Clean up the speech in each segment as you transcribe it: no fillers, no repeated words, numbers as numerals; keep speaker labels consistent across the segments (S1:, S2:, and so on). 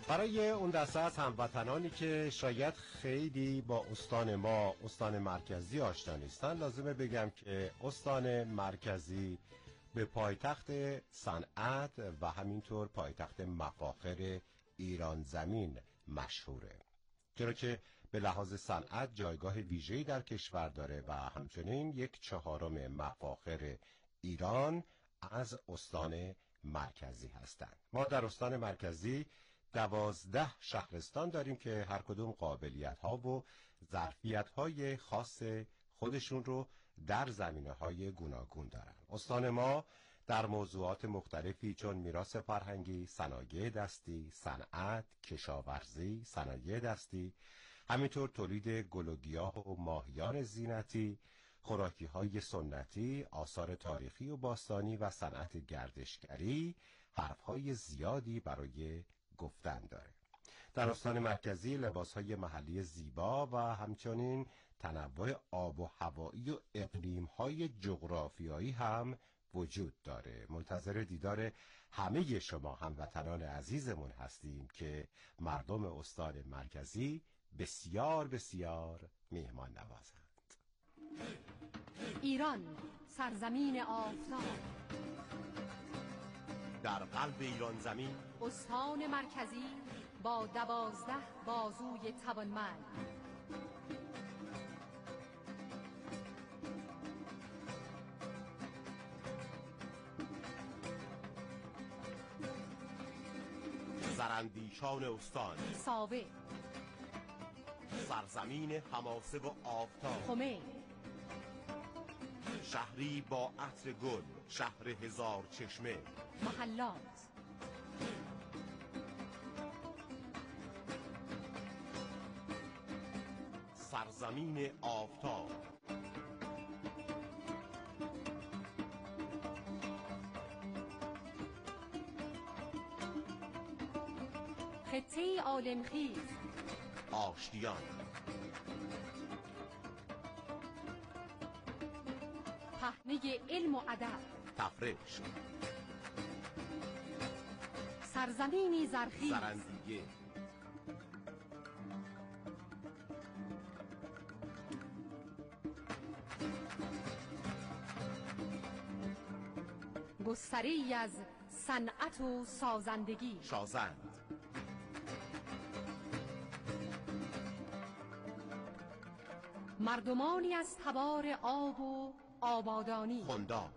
S1: برای اون دسته از هموطنانی که شاید خیلی با استان ما، استان مرکزی آشنا نیستن، لازمه بگم که استان مرکزی به پایتخت صنعت و همینطور پایتخت مفاخر ایران زمین مشهوره، چرا که به لحاظ صنعت جایگاه ویژه‌ای در کشور داره و همچنین 1/4 مفاخر ایران از استان مرکزی هستند. ما در استان مرکزی 12 شهرستان داریم که هر کدوم قابلیت‌ها و ظرفیت‌های خاص خودشون رو در زمینه‌های گوناگون دارن. استان ما در موضوعات مختلفی چون میراث فرهنگی، صنایع دستی، صنعت، کشاورزی، صنایع دستی، همینطور تولید گل و گیاه و ماهیان زینتی، خوراکی‌های سنتی، آثار تاریخی و باستانی و صنعت گردشگری حرف‌های زیادی برای گفتن داره. در استان مرکزی لباس‌های محلی زیبا و همچنین تنوع آب و هوایی و اقلیم‌های جغرافیایی هم وجود داره. منتظر دیدار همه شما هموطنان عزیزمون هستیم که مردم استان مرکزی بسیار بسیار میهمان نوازند.
S2: ایران، سرزمین آفتاب،
S1: در قلب ایران زمین
S2: استان مرکزی با 12 بازوی توانمند،
S1: زراندیشان استان،
S2: ساوه،
S1: سرزمین حماسه و آفتاب،
S2: خمه،
S1: شهری با عطر گل، شهر هزار چشمه،
S2: محلات،
S1: سرزمین آفتاب،
S2: خطه عالمخیز،
S1: آشتیان،
S2: پهنه علم و ادب،
S1: تفرش،
S2: سرزمینی زرخیز،
S1: زرندیه،
S2: گستره‌ای از صنعت و سازندگی،
S1: شازند،
S2: مردمانی از تبار آب و آبادانی،
S1: خنداب،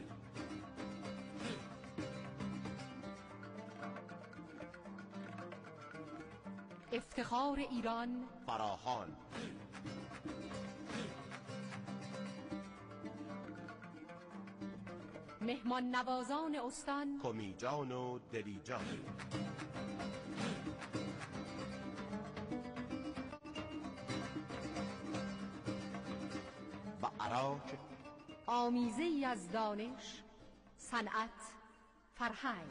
S2: افتخار ایران،
S1: فراخان،
S2: مهمان نوازان استان،
S1: کمیجان و دلیجان، و عراق
S2: آمیزه‌ای از دانش، صنعت، فرهنگ.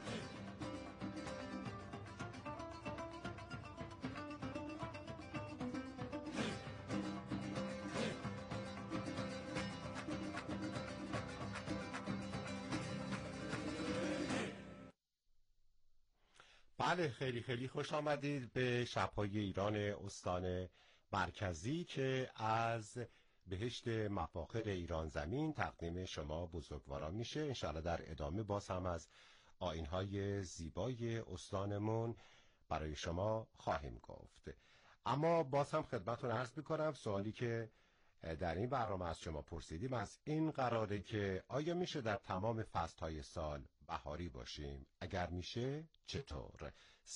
S1: بله، خیلی خیلی خوش آمدید به شب‌های ایران استان مرکزی که از بهشت مفاخر ایران زمین تقدیم شما بزرگواران میشه. انشاءالله در ادامه باز هم از آیین‌های زیبای استانمون برای شما خواهیم گفت. اما باز هم خدمتتون عرض میکنم سوالی که در این برنامه از شما پرسیدیم از این قراره که آیا میشه در تمام فصل‌های سال بهاری باشیم؟ اگر میشه چطور؟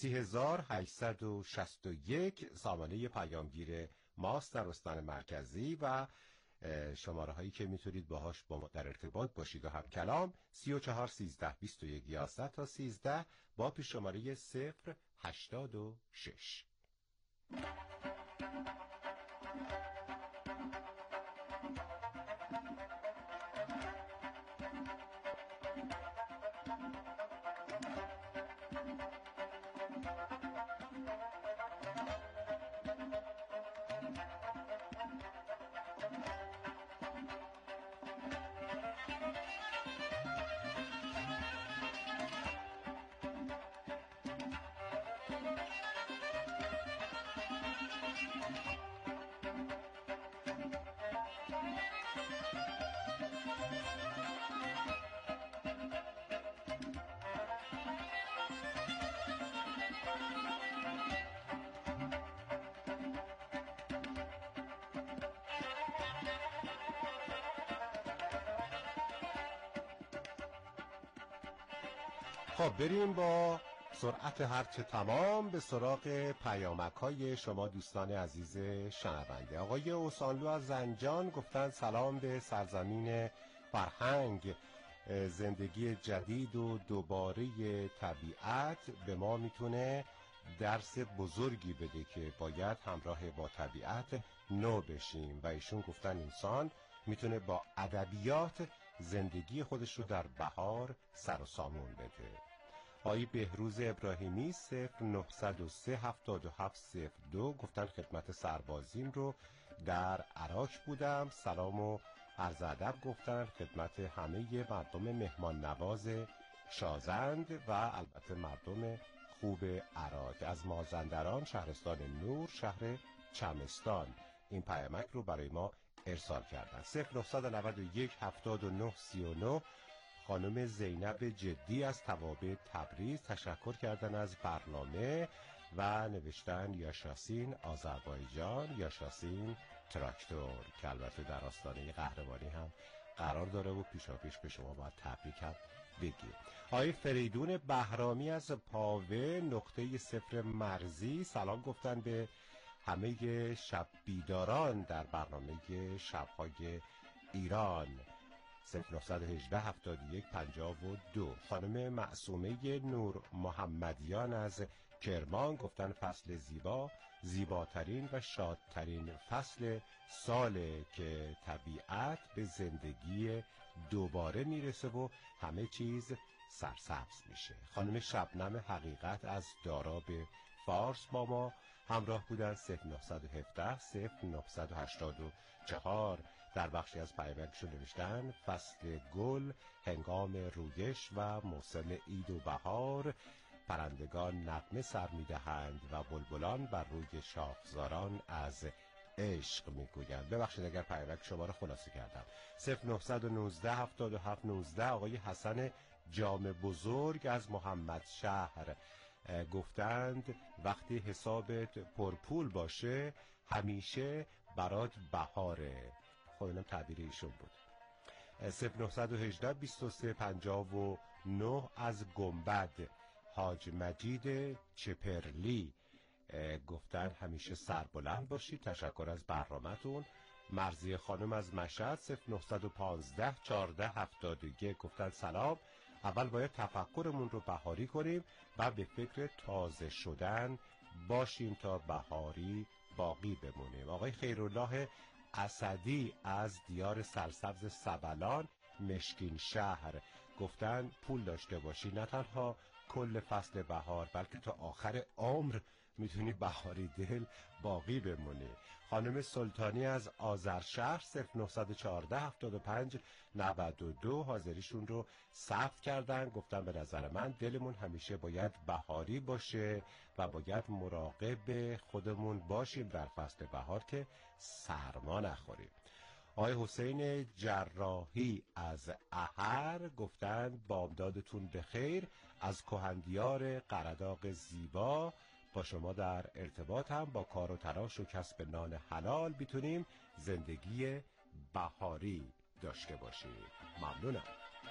S1: 3861 سامانه پیامگیر ماست در استان مرکزی و شماره هایی که میتونید باهاش با ما در ارتباط باشید و هم کلام 34 13 21 11 تا 13 با پیش شماره 086. خب بریم با سرعت هرچه تمام به سراغ پیامک‌های شما دوستان عزیز شنونده. آقای اوسانلو از زنجان گفتن سلام به سرزمین فرهنگ، زندگی جدید و دوباره طبیعت به ما میتونه درس بزرگی بده که باید همراه با طبیعت نو بشیم و ایشون گفتن انسان میتونه با ادبیات زندگی خودش رو در بهار سر و سامون بده. آقای بهروز ابراهیمی 0903 7702 گفتن خدمت سربازیم رو در عراق بودم، سلام و عرض ادب گفتن خدمت همه مردم مهمان نواز شازند و البته مردم خوب عراق. از مازندران شهرستان نور شهر چمستان این پیامک رو برای ما ارسال کردن. 0991 79 39 خانم زینب جدی از توابع تبریز تشکر کردن از برنامه و نوشتن یاشاسین آذربایجان، یاشاسین تراکتور که البته در آستانه قهرمانی هم قرار داره و پیشاپیش به شما باید تبریک هم بگیم. آقای فریدون بهرامی از پاوه نقطه صفر مرزی سلام گفتن به همه شب بیداران در برنامه شب‌های ایران. 0918 71 52. خانم معصومه نور محمدیان از کرمان گفتن فصل زیبا، زیباترین و شادترین فصل ساله که طبیعت به زندگی دوباره میرسه و همه چیز سرسبز میشه. خانم شبنم حقیقت از داراب فارس با ما همراه بودن. 0917 0984 در بخشی از پیامکشون نوشتن فصل گل هنگام رویش و موسم عید و بهار، پرندگان نغمه سر میدهند و بلبلان بر روی شاخساران از عشق میگویند. ببخشید اگر پیامک شما رو خلاصه کردم. 0919 77 19 آقای حسن جام بزرگ از محمد شهر گفتند وقتی حسابت پرپول باشه همیشه برات بهاره. خب اینم تعبیر ایشون بود. 0918 23 59 از گنبد حاج مجید چپرلی گفتن همیشه سربلند باشید، تشکر از برنامه‌تون. مرضیه خانم از مشهد 0915 14 71 گفتن سلام، اول باید تفکرمون رو بهاری کنیم و به فکر تازه شدن باشیم تا بهاری باقی بمونیم. آقای خیرالله اسدی از دیار سرسبز سبلان مشکین شهر گفتن پول داشته باشی نه تنها کل فصل بهار بلکه تا آخر عمر میتونی بهاری دل باقی بمونی. خانم سلطانی از آذرشهر 0914 75 92 حاضریشون رو ثبت کردن، گفتن به نظر من دلمون همیشه باید بهاری باشه و باید مراقب خودمون باشیم در فصل بهار که سرما نخوریم. آقای حسین جراحی از احر گفتن بامدادتون بخیر، از کهندیار قرداغ زیبا با شما در ارتباط هم با کار و تلاش و کسب نان حلال بیتونیم زندگی بهاری داشته باشیم. ممنونم.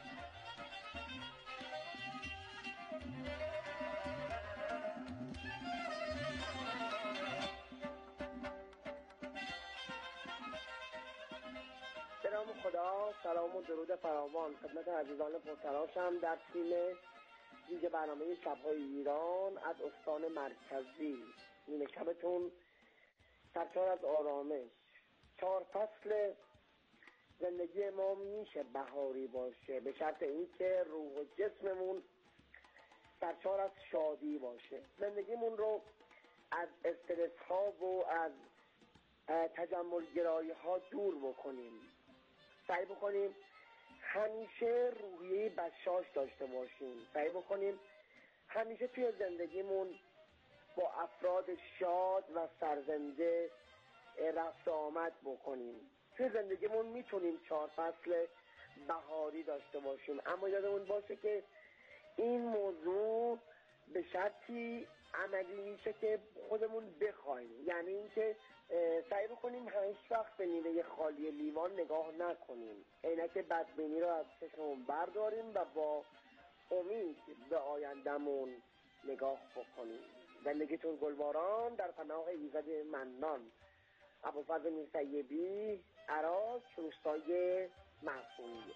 S3: به نام خدا، سلام و درود فراوان خدمت عزیزان پرتلاشم در تیم ویژه برنامه شب‌های ایران از استان مرکزی. نیمه شبتون سرشار از آرامش. 4 فصل زندگی ما میشه بهاری باشه به شرط اینکه روح و جسممون سرشار از شادی باشه. زندگیمون رو از استرس ها و از تجمل گرایی ها دور بکنیم. سعی بکنیم همیشه روحیه بشاش داشته باشیم. سعی بکنیم همیشه توی زندگیمون با افراد شاد و سرزنده رفت آمد بکنیم. توی زندگیمون میتونیم 4 فصل بهاری داشته باشیم، اما یادمون باشه که این موضوع به شرطی عملی میشه که خودمون بخوایم، یعنی اینکه سعی بکنیم هیچ وقت به نیمه خالی لیوان نگاه نکنیم، عینک بدبینی رو از چشممون برداریم و با امید به آیندهمون نگاه بکنیم. زندگیتون گلباران در پناه ایزد منان. ابوالفضل میرطیبی، عراق، روستای معصومیه.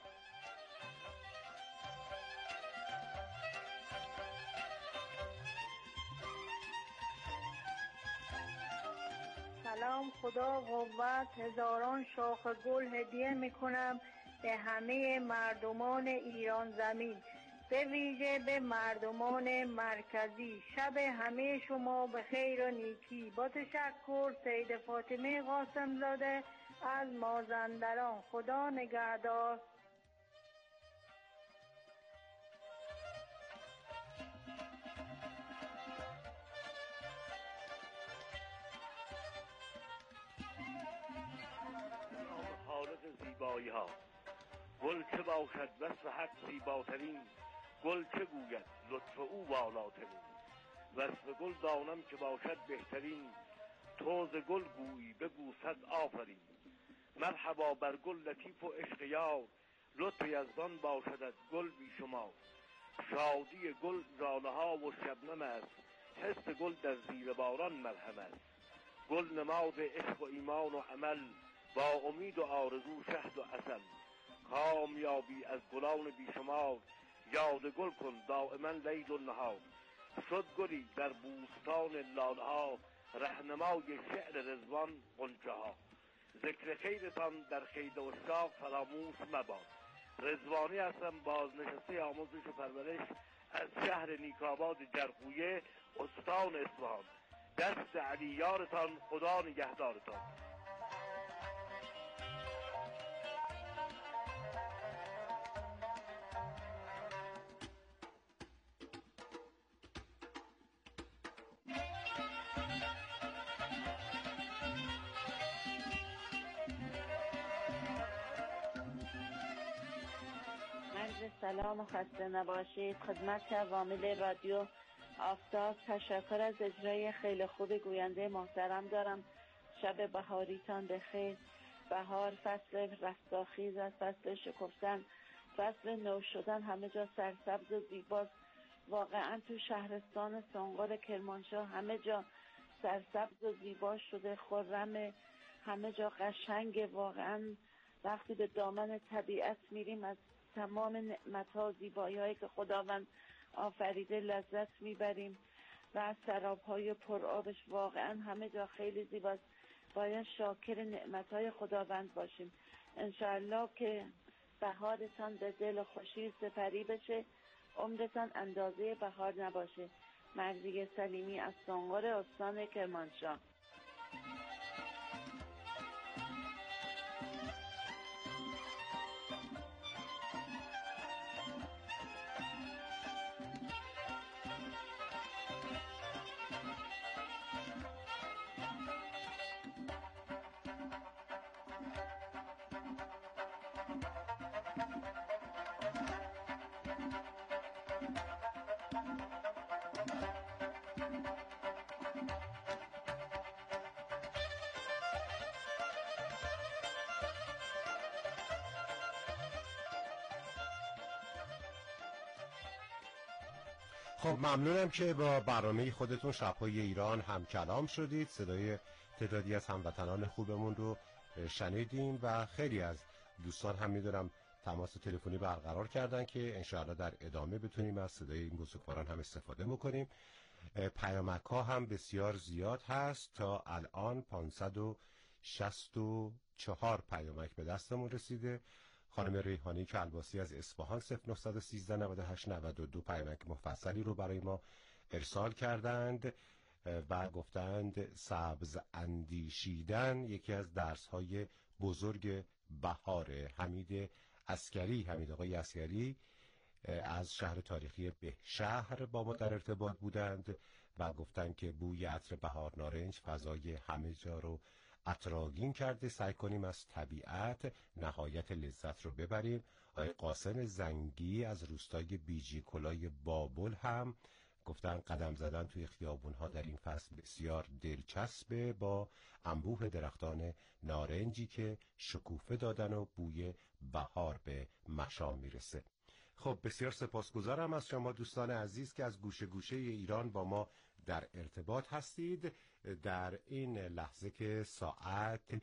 S4: سلام، خدا قوت، هزاران شاخ گل هدیه میکنم به همه مردمان ایران زمین، به ویژه به مردمان مرکزی. شب همه شما به خیر و نیکی. با تشکر، سید فاطمه قاسمزاده از مازندران. خدا نگهدار.
S5: حالت زیبایی ها گل چه باشد وصف حق زیباترین، گل چه گوید لطف او بالاترین، وصف گل دانم که باشد بهترین، تو ز گل گویی بگو صد آفرین. مرحبا بر گل لطیف و عشق یار، لطف یزدان باشدت گل بی شمار. شادی گل ژاله ها و شبنم است، حس گل در زیر باران مرهم است. گل نماد عشق و ایمان و عمل، با امید و آرزو شهد و عسل. کامیابی از گلان بیشمار، یاد گل کن دائما لیل و نهار. شد گلی در بوستان لاله ها، رهنمای شعر رضوان غنچه ها. ذکر خیرتان در خیل اشاق فراموش مباد. رضوانی هستم، بازنشسته آموزش و پرورش از شهر نیکاباد جرقویه استان اصفهان. دست علی یارتان، خدا نگهدارتان.
S6: سلام و خسته نباشید. خدمت عوامل رادیو آفتاب تشکر از اجرای خیلی خوب گوینده محترم دارم. شب بهاریتان بخیر. بهار فصل رستاخیز است، فصل شکفتن، فصل نو شدن، همه جا سرسبز و زیباست. واقعا تو شهرستان سنقر کرمانشاه همه جا سرسبز و زیبا شده، خرم، همه جا قشنگ. واقعا وقتی به دامن طبیعت میریم از تمام نعمت‌ها و زیبایی‌هایی که خداوند آفریده لذت میبریم و از سراب‌های پرآبش. واقعا همه جا خیلی زیباست. باید شاکر نعمت‌های خداوند باشیم. انشاءالله که بهارتان به دل خوشی سپری بشه، عمرتان اندازه بهار نباشه. مرضیه سلیمی از سنقر استان کرمانشاه.
S1: خب ممنونم که با برنامه خودتون شب‌های ایران هم کلام شدید. صدای تعدادی از هموطنان خوبمون رو شنیدیم و خیلی از دوستان هم میدونم تماس تلفنی برقرار کردن که انشاءالله در ادامه بتونیم از صدای این بزرگواران هم استفاده بکنیم. پیامک ها هم بسیار زیاد هست. تا الان 564 پیامک به دستمون رسیده. خانم ریحانی کلباسی از اصفهان 0913 98 92 پیامک مفصلی رو برای ما ارسال کردند و گفتند سبز اندیشیدن یکی از درس‌های بزرگ بهاره. حمید آقای عسکری از شهر تاریخی بهشهر با ما در ارتباط بودند و گفتن که بوی عطر بهار نارنج فضای همه جا رو عطرآگین کرده. سعی کنیم از طبیعت نهایت لذت رو ببریم. آقای قاسم زنگی از روستای بیجی کلای بابل هم گفتن قدم زدن توی خیابون‌ها در این فصل بسیار دلچسبه، با انبوه درختان نارنجی که شکوفه دادن و بوی بهار به مشام میرسه. خب بسیار سپاسگزارم از شما دوستان عزیز که از گوشه گوشه ایران با ما در ارتباط هستید. در این لحظه که ساعت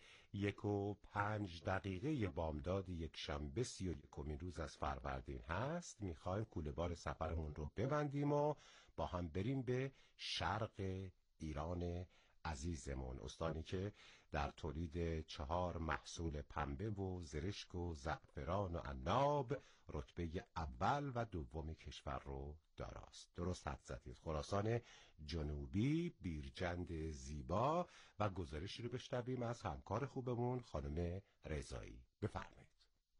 S1: 1:05 بامداد یک شنبه 31 روز از فروردین هست، میخوایم کوله بار سفرمون رو ببندیم و با هم بریم به شرق ایران عزیزمون، استانی که در تولید 4 محصول پنبه و زرشک و زعفران و عناب رتبه اول و دوم کشور رو داراست. درست حد زدید. خراسان جنوبی، بیرجند زیبا. و گزارشی رو بشنویم از همکار خوبمون خانم رضایی. بفرمایید.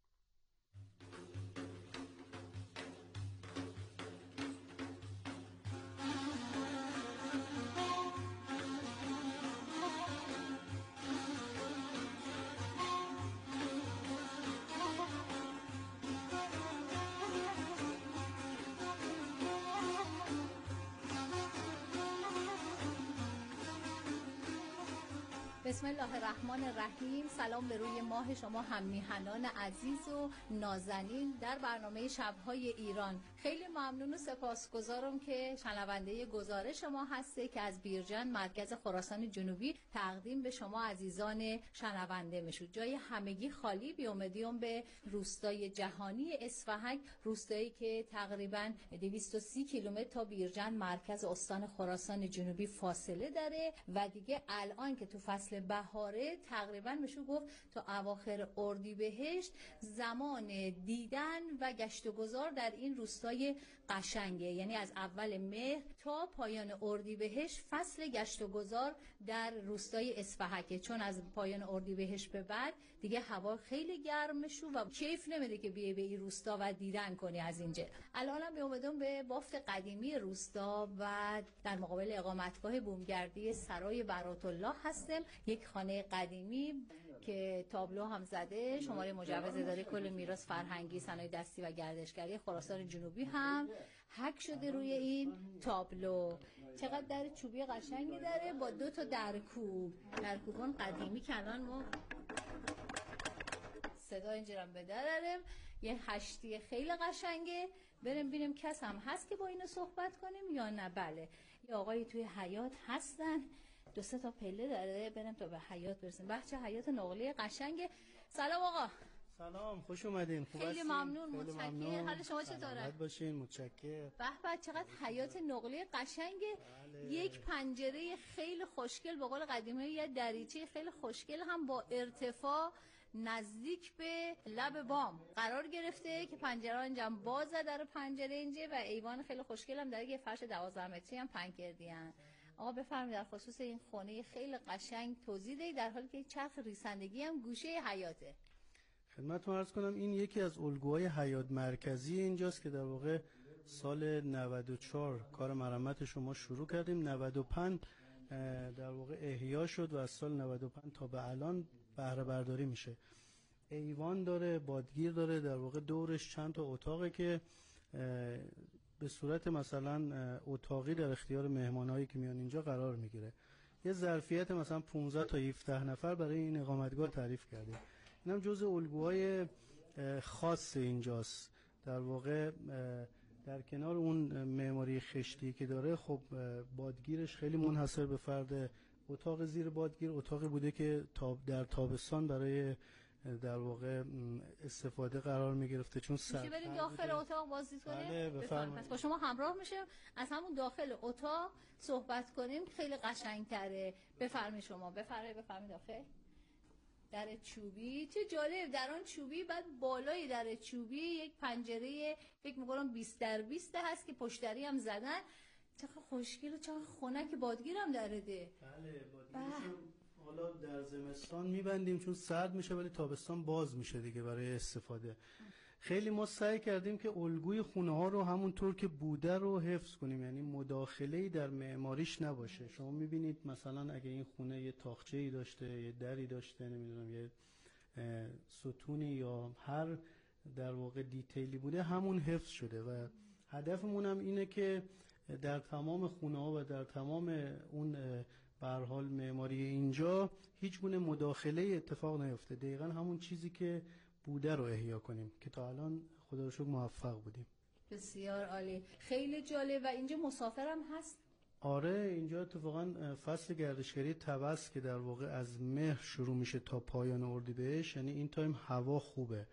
S7: بسم الله الرحمن الرحیم. سلام به روی ماه شما هم میهنان عزیز و نازنین در برنامه شب‌های ایران. خیلی ممنون و سپاسگزارم که شنونده گزارش ما هسته که از بیرجند مرکز خراسان جنوبی تقدیم به شما عزیزان شنونده میشود. جای همگی خالی. بیامدیم به روستای جهانی اصفهان، روستایی که تقریبا 230 کیلومتر تا بیرجند مرکز استان خراسان جنوبی فاصله داره و دیگه الان که تو فصل بهاره تقریبا میشه گفت تا اواخر اردیبهشت زمان دیدن و گشت و گذار در این روستای قشنگه. یعنی از اول مهر تا پایان اردیبهشت فصل گشت و گذار در روستای اصفهان، چون از پایان اردیبهشت به بعد دیگه هوا خیلی گرم میشه و کیف نمیده که بیای به این روستا و دیدن کنی از اینجا. الانم اومدم به بافت قدیمی روستا و در مقابل اقامتگاه بومگردی سرای براتالله هستم. یک خانه قدیمی که تابلو هم زده، شماره مجوز اداره کل میراث فرهنگی صنایع دستی و گردشگری خراسان جنوبی هم حک شده روی این تابلو. چقدر در چوبی قشنگی داره با 2 تا درکوبان قدیمی که الان ما صدا اینجورم به درارم. یه هشتی خیلی قشنگه. بریم ببینیم کس هم هست که با اینو صحبت کنیم یا نه. بله یه آقایی توی حیاط هستن، 2-3 تا پله داره. بریم تا به حیاط برسیم. بچه حیاط نقلی قشنگه. سلام آقا.
S8: سلام، خوش اومدین. خوب
S7: خیلی
S8: هستین؟
S7: ممنون. متشکرم. حال شما چطوره؟
S8: سلامت باشین. متشکرم.
S7: به چقدر حیاط نقلی قشنگه. بله. یک پنجره خیلی خوشگل به قول قدیمی، یه دریچه خیلی خوشگل هم با ارتفاع نزدیک به لب بام قرار گرفته که پنجره انجام بازه در پنجره اینجا و ایوان خیلی خوشگل هم داره. یه فرش 12 متری هم پهن کردین. آقا بفرمایید در خصوص این خونه خیلی قشنگ توضیح دهید، در حالی که چرخ ریسندگی هم گوشه حیاته.
S8: خدمتتون عرض کنم این یکی از الگوهای حیاط مرکزی اینجاست که در واقع سال 94 کار مرمت شما شروع کردیم. 95 در واقع احیا شد و از سال 95 تا به الان بهره برداری میشه. ایوان داره، بادگیر داره، در واقع دورش چند تا اتاقه که به صورت مثلا اتاقی در اختیار مهمانایی که میان اینجا قرار میگیره. یه ظرفیت مثلا 15 تا 17 نفر برای این اقامتگاه تعریف کردیم. اینم جزء الگوهای خاص اینجاست. در واقع در کنار اون معماری خشتی که داره، خب بادگیرش خیلی منحصر به فرد. اتاق زیر بادگیر اتاقی بوده که در تابستان برای در واقع استفاده قرار می گرفته، چون
S7: میشه بریم داخل اتاق بازدید کنیم.
S8: بله بفرمایید.
S7: با شما همراه میشم از همون داخل اتاق صحبت کنیم، خیلی قشنگتره. بفرمایید شما. بفرمایید داخل. در چوبی چه جالب، در آن چوبی، بعد بالای در چوبی یک پنجره فکر می‌کنم 20x20 هست که پشتری هم زدن. چقدر خوشگل و چقدر خنک. بادگیرم داره ده.
S8: بله بادگیرشون حالا در زمستان میبندیم چون سرد میشه، ولی تابستان باز میشه دیگه برای استفاده. خیلی ما سعی کردیم که الگوی خونه ها رو همونطور که بوده رو حفظ کنیم، یعنی مداخله‌ای در معماریش نباشه. شما میبینید مثلا اگه این خونه یه تاقچه‌ای داشته، یه دری داشته، نمیدونم یه ستونی یا هر در واقع دیتیلی بوده، همون حفظ شده و هدفمون هم اینه که در تمام خونه ها و در تمام اون به هر حال معماری اینجا هیچ گونه مداخله اتفاق نیفته، دقیقاً همون چیزی که بوده رو احیا کنیم که تا الان خدا رو شکر موفق بودیم.
S7: بسیار عالی، خیلی جالب. و اینجا مسافرم هست؟
S8: آره، اینجا اتفاقا فصل گردشگری طبس که در واقع از مهر شروع میشه تا پایان اردیبهشت، یعنی این تایم هوا خوبه،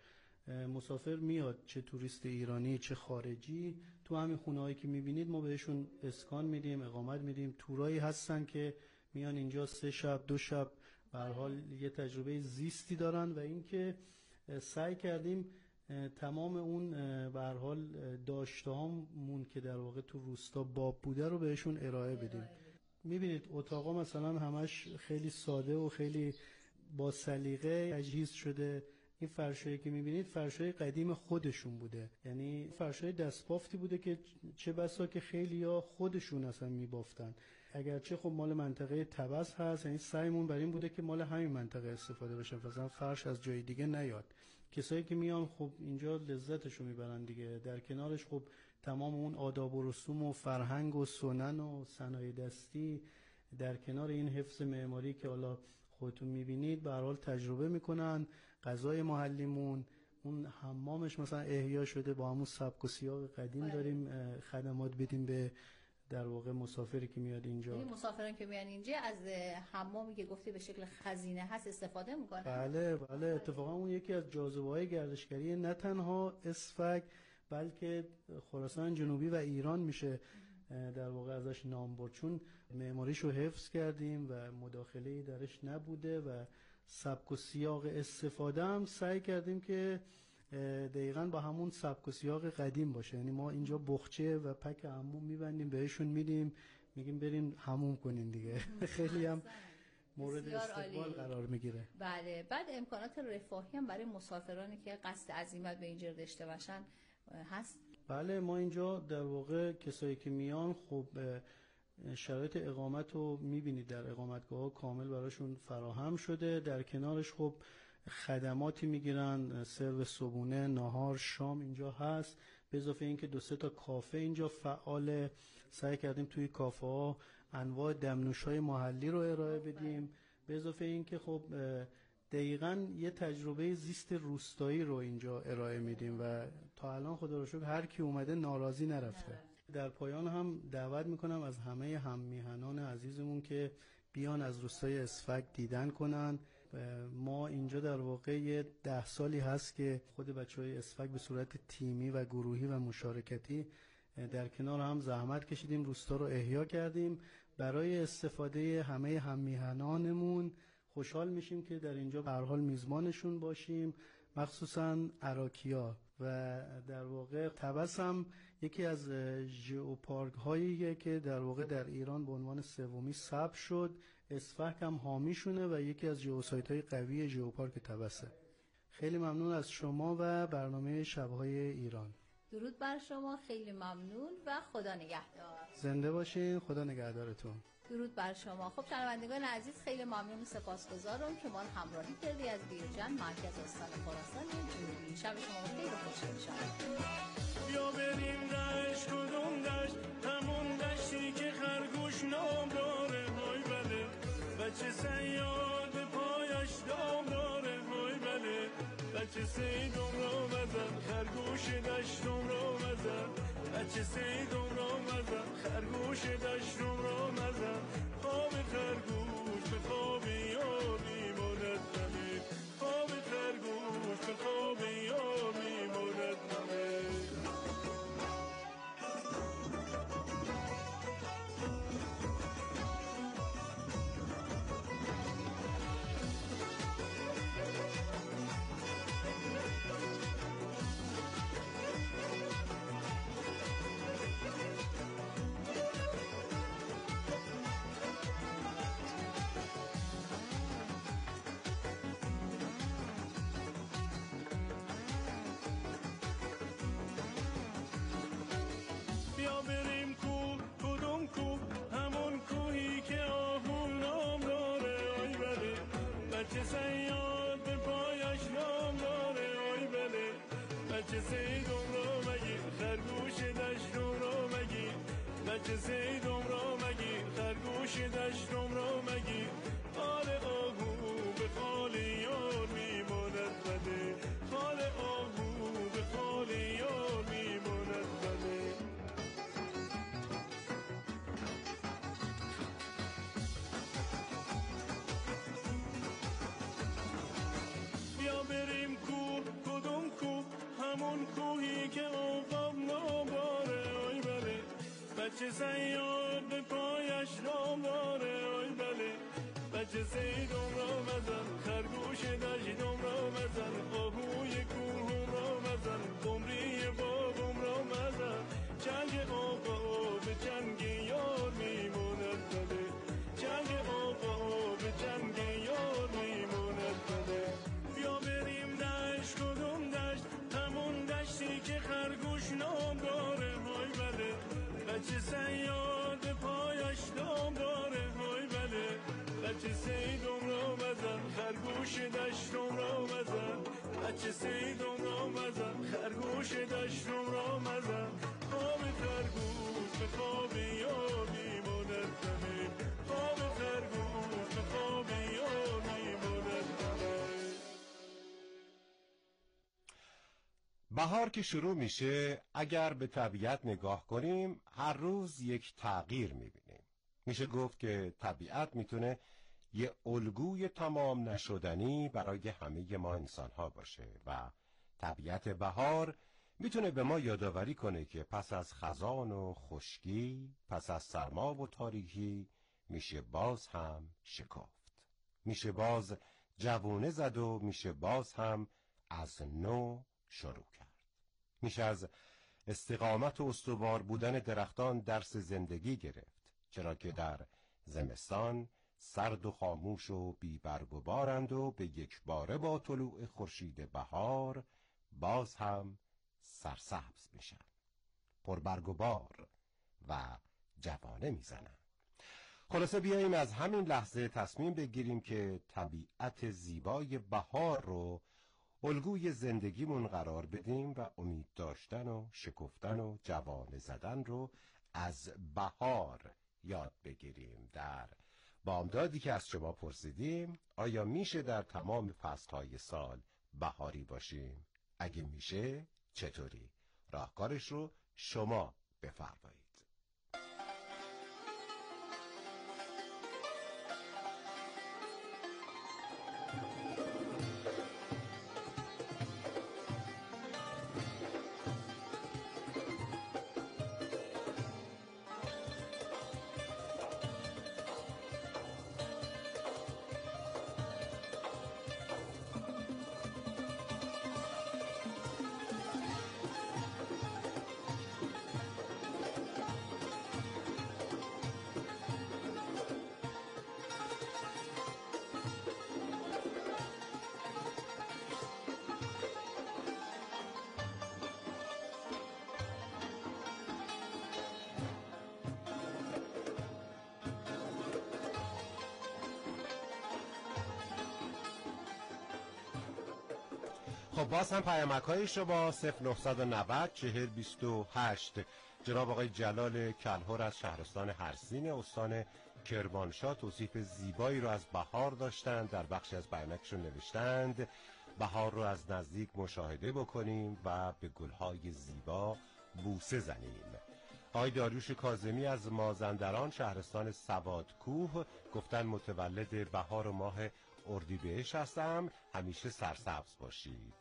S8: مسافر میاد، چه توریست ایرانی چه خارجی. تو همین خونه‌هایی که میبینید ما بهشون اسکان میدیم، اقامت میدیم. تورایی هستن که میان اینجا 3 شب 2 شب به هر حال یه تجربه زیستی دارن و اینکه سعی کردیم تمام اون به هر حال داشته‌هامون که در واقع تو روستا باب بوده رو بهشون ارائه بدیم. میبینید اتاقا مثلا همش خیلی ساده و خیلی با سلیقه تجهیز شده. این فرشایی که میبینید فرشای قدیم خودشون بوده، یعنی فرشای دستبافتی بوده که چه بسا که خیلیا خودشون اصلا میبافتن، اگرچه خب مال منطقه طبس هست، یعنی سعیمون بر این بوده که مال همین منطقه استفاده بشه، مثلا فرش از جای دیگه نیاد. کسایی که میان خب اینجا لذتشو میبرن دیگه. در کنارش خب تمام اون آداب و رسوم و فرهنگ و سنن و صنایع دستی در کنار این حفظ معماری که حالا خودتون میبینید به هر حال تجربه میکنن. غذای محلیمون، اون حمامش مثلا احیا شده، با همون سبک و سیاق قدیم داریم خدمات بدیم به در واقع مسافری که میاد اینجا.
S7: یعنی مسافران که میان اینجا از حمامی که گفتی به شکل خزینه هست استفاده میکنن؟
S8: بله، اتفاقا اون یکی از جاذبه‌های گردشگری نه تنها اسفگ بلکه خراسان جنوبی و ایران میشه در واقع ازش نام برد، چون معماریشو حفظ کردیم و مداخله‌ای درش نبوده و سبک و سیاق استفاده هم سعی کردیم که دقیقاً با همون سبک و سیاق قدیم باشه. یعنی ما اینجا بخچه و پک حموم میبندیم بهشون میدیم، میگیم بریم حموم کنین دیگه. خیلی هم مورد استقبال قرار میگیره.
S7: بله. بعد امکانات رفاهی هم برای مسافرانی که قصد عزیمت به اینجا داشته باشن هست؟
S8: بله، ما اینجا در واقع کسایی که میان خب شرایط اقامت رو میبینید در اقامتگاه ها کامل براشون فراهم شده. در کنارش خب خدماتی میگیرن، سرو صبحونه، نهار، شام اینجا هست. به اضافه اینکه 2-3 تا کافه اینجا فعاله، سعی کردیم توی کافه ها انواع دمنوش‌های محلی رو ارائه بدیم. به اضافه اینکه خب دقیقاً یه تجربه زیست روستایی رو اینجا ارائه میدیم و تا الان خدا رو شکر هر کی اومده ناراضی نرفته. در پایان هم دعوت میکنم از همه هممیهنان عزیزمون که بیان از روستای اسفگ دیدن کنن. ما اینجا در واقع یه 10 سالی هست که خود بچهای اسفگ به صورت تیمی و گروهی و مشارکتی در کنار هم زحمت کشیدیم، روستا رو احیا کردیم. برای استفاده همه هممیهنانمون خوشحال میشیم که در اینجا به هر حال میزبانشون باشیم، مخصوصا عراکیا. و در واقع طبس هم یکی از ژئوپارک هاییه که در واقع در ایران به عنوان سومی ثبت شد. اسفگ هم حامیشونه و یکی از ژئوسایت های قوی ژئوپارک طبسه. خیلی ممنون از شما و برنامه شب‌های ایران.
S7: درود بر شما، خیلی ممنون و خدا نگهدار.
S8: زنده باشین، خدا نگهدارتون.
S7: درود بر شما. خب شنوندگان عزیز، خیلی ممنون و سپاسگزارم که ما همراهی کردی از بیرجند، مرکز استان خراسان جنوبی. شب شما خیلی خوش بشه.
S9: بیا بریم دشت کدوم دشت، همون دشتی که خرگوش نام داره. های بله بچه صیاد پایش دام داره. های بله بچه صیدم را بزن، خرگوش دشتم را بزن. بچه صیدم را بزن، خرگوش دشتم را بزن. خواب خرگوش به خواب یاری ماند نمید. خواب خرگوش به خواب یاری ماند نمید. بچه سیدم را مگیر خرگوش دشتم را مگیر بچه سیدم را مگیر خرگوش دشتم را مگیر خال آهو به خال یار میماند بده خال آهو به خال یار میماند بده بیا بریم کوه کدوم کوه همون کوهی که آقام نام داره آی بله بچه صیاد به پایش نام داره آی بله بچه سیدم را مزن خرگوش دشتم را مزن آهوی کوهم را مزن قمری بابم را مزن چنگ آقا به چنگ یار میماند بله چنگ آقا به چنگ یار میماند بله بیا بریم دشت کدوم دشت همون دشتی که خرگوش نام داره های بله بچه صیاد پایش نام داره های بله بچه سیدم را مزن خرگوش دشتم را مزن بچه سیدم را مزن خرگوش دشتم را مزن خواب خرگوش به خواب یار میماند بله خواب خرگوش به خواب یار میماند بله
S1: بهار که شروع میشه اگر به طبیعت نگاه کنیم هر روز یک تغییر میبینیم. میشه گفت که طبیعت میتونه یه الگوی تمام نشدنی برای همه ما انسان‌ها باشه و طبیعت بهار میتونه به ما یادآوری کنه که پس از خزان و خشکی، پس از سرما و تاریکی میشه باز هم شکافت. میشه باز جوونه زد و میشه باز هم از نو شروع کرد. میشه از استقامت و استوار بودن درختان درس زندگی گرفت، چرا که در زمستان سرد و خاموش و بی برگ و بارند و به یک باره با طلوع خورشید بهار باز هم سرسبز میشن، پربرگ و بار و جوانه میزنن. خلاصه بیاییم از همین لحظه تصمیم بگیریم که طبیعت زیبای بهار رو الگوی زندگیمون قرار بدیم و امید داشتن و شکفتن و جوانه زدن رو از بهار یاد بگیریم. در بامدادی که از شما پرسیدیم آیا میشه در تمام فصلهای سال بهاری باشیم؟ اگه میشه چطوری؟ راهکارش رو شما بفرمایید. خب باز هم پیامک‌های شما 0990 4028. جناب آقای جلال کلهر از شهرستان هرسین استان کرمانشاه توصیف زیبایی رو از بهار داشتند. در بخشی از پیامکشون نوشتند بهار رو از نزدیک مشاهده بکنیم و به گلهای زیبا بوسه زنیم. آقای داریوش کاظمی از مازندران شهرستان سوادکوه گفتن متولد بهار و ماه اردیبهشت هستم، همیشه سرسبز باشید.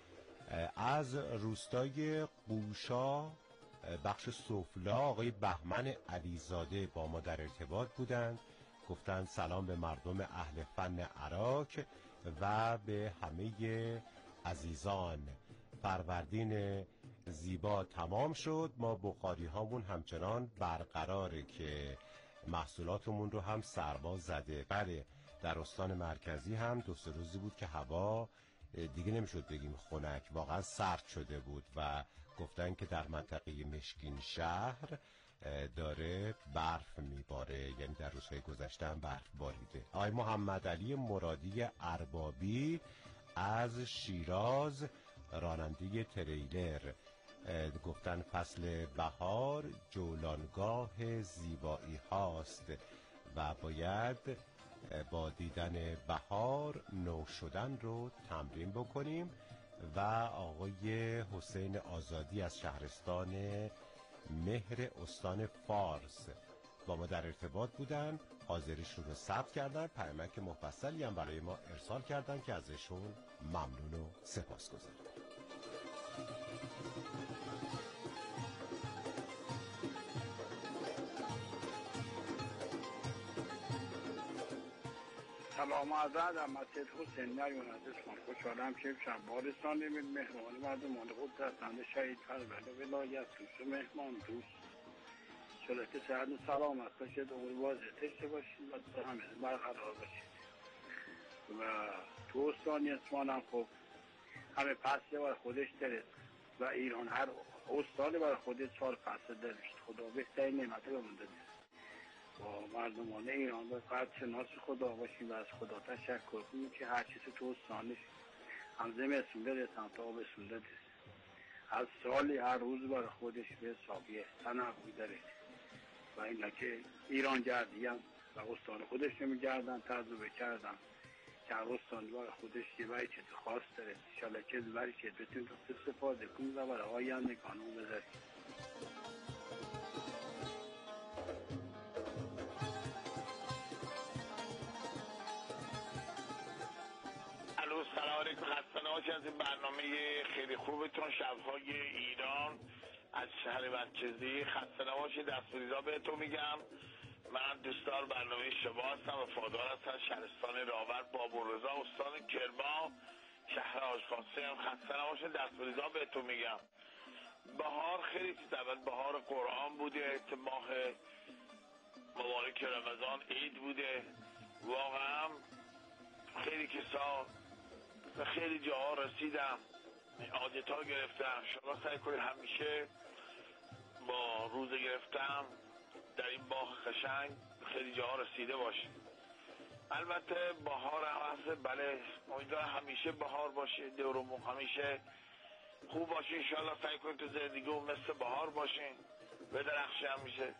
S1: از روستای قوشا بخش سفلا آقای بهمن علیزاده با ما در ارتباط بودند، گفتند سلام به مردم اهل فن عراق و به همه عزیزان. فروردین زیبا تمام شد، ما بخاری هامون همچنان برقراره که محصولاتمون رو هم سرما زده. بله در استان مرکزی هم 2-3 روزی بود که هوا دیگه نمیشد بگیم خنک، واقعا سرد شده بود و گفتن که در منطقه مشکین شهر داره برف میباره، یعنی در روزهای گذشته هم برف باریده. آقای محمد علی مرادی اربابی از شیراز راننده تریلر، گفتن فصل بهار جولانگاه زیبایی هاست و باید با دیدن بهار نو شدن رو تمرین بکنیم. و آقای حسین آزادی از شهرستان مهر استان فارس با ما در ارتباط بودن، حاضریشون رو ثبت کردن، پیامک مفصلی هم برای ما ارسال کردن که ازشون ممنون و سپاسگزارم.
S10: سلام عرض ادب. مسجد حسین نیون از اسمان خوشحالم که شب بارستان مهمان مردمان خود ترسند شهید فرزند ولایت دوست و مهمان دوست شلت سعد سلامت باشید، امور واضح داشته باشید و همه برقرار باشید. و تو استانی اسمان هم خب همه فصل بر خودش داره و ایران هر استانی بر خودش 4 فصل داره. خدا بهترین نعمت رو بمونده با مردمان ایران باید قدر شناس خدا باشیم و از خدا تشکر کنیم که هر چیز تو استانش هم زمستون داره هم تابستون داره. از سالی هر روز برای خودش به حسابیه تنوع داره و اینا که ایران گردی هم و استان خودش نمیگردن تجربه کردن که هر استانی برای خودش یه بریچه خاص داره. انشالله که بریچه بتونیم استفاده کنیم و برای آیندگانمون بذاریم.
S5: سلام علیکم، خسته نباشید از این برنامه خیلی خوبتون شب‌های ایران از شهر مرکزی. خسته نباشید، دستوریزا بهتون میگم. من دوستدار برنامه شما هستم و وفادار هستم. شهرستان راور بابالرضا استان کرمان شهر حاج‌قاسم. خسته نباشید، دستوریزا بهتون میگم. بهار خیلی چیز، اول بهار قرآن بوده، ماه مبارک رمضان عید بوده. واقعا خیلی کسا و خیلی جاها رسیدم، عادتا گرفتم. شما سعی کنید همیشه با روزه گرفتم در این باغ قشنگ خیلی جاها رسیده باشید. البته بهار هم هست، بله، امیدوارم همیشه بهار باشه، دورمون همیشه خوب باشه. انشالله سعی کنید تو زندگی مثل بهار باشین، به درخشی همیشه.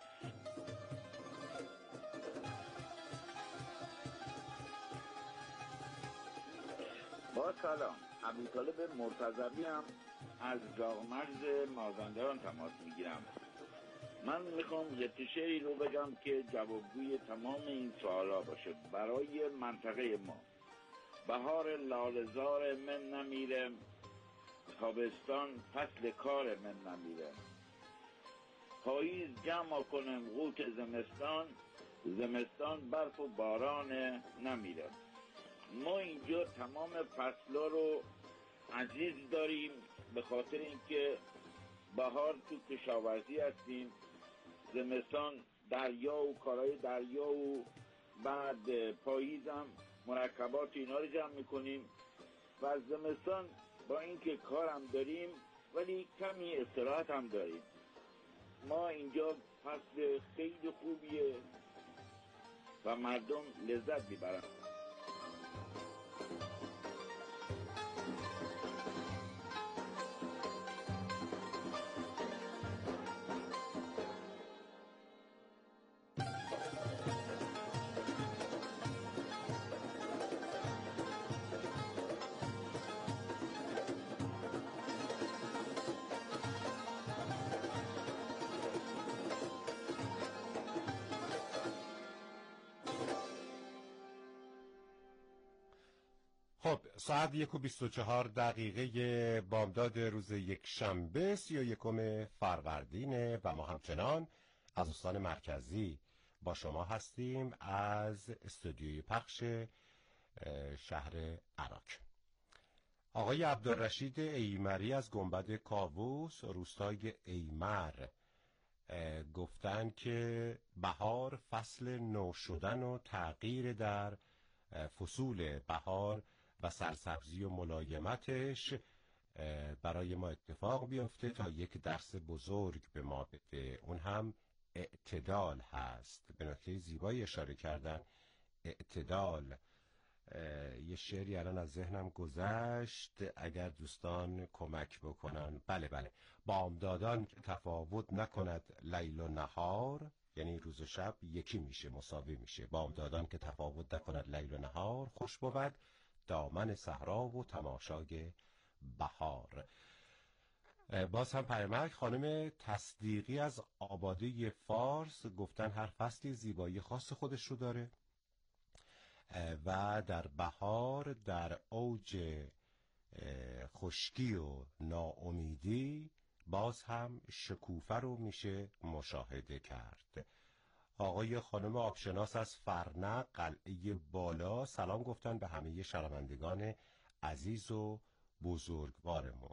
S11: با سلام، ابوطالب مرتضوی هم از جاغمرز مازندران تماس میگیرم. من میخوام یه شعری رو بگم که جوابگوی تمام این سوالا باشه برای منطقه ما. بهار لاله‌زار من نمیره، تابستان فصل کار من نمیره، پاییز جمع کنم قوت زمستان، زمستان برف و باران نمیره. ما اینجا تمام فصل‌ها رو عزیز داریم به خاطر اینکه بهار تو کشاورزی هستیم، زمستان دریا و کارهای دریا و بعد پاییز هم مرکبات اینا رو جمع میکنیم و زمستان با اینکه کار هم داریم ولی کمی استراحت هم داریم. ما اینجا فصل خیلی خوبیه و مردم لذت میبرن.
S1: خب ساعت 1:24 بامداد روز یکشنبه 31 فروردین و ما همچنان از استان مرکزی با شما هستیم از استودیوی پخش شهر عراق. آقای عبدالرشید ایمری از گنبد کاووس روستای ایمر گفتن که بهار فصل نو شدن و تغییر در فصول بهار و سرسبزی و ملایمتش برای ما اتفاق بیفته تا یک درس بزرگ به ما بده، اون هم اعتدال هست. به نکته زیبایی اشاره کردن، اعتدال. یه شعری الان از ذهنم گذشت، اگر دوستان کمک بکنن. بله، بامدادان که تفاوت نکند لیل و نهار، یعنی روز و شب یکی میشه، مساوی میشه. بامدادان که تفاوت نکند لیل و نهار، خوش بود دامن صحرا و تماشای بهار. باز هم پیامک خانم تصدیقی از آباده فارس گفتن هر فصلی زیبایی خاص خودش رو داره و در بهار، در اوج خشکی و ناامیدی، باز هم شکوفه رو میشه مشاهده کرد. آقای خانم آبشناس از فرنه قلعه بالا سلام گفتن به همه شنوندگان عزیز و بزرگوارمون.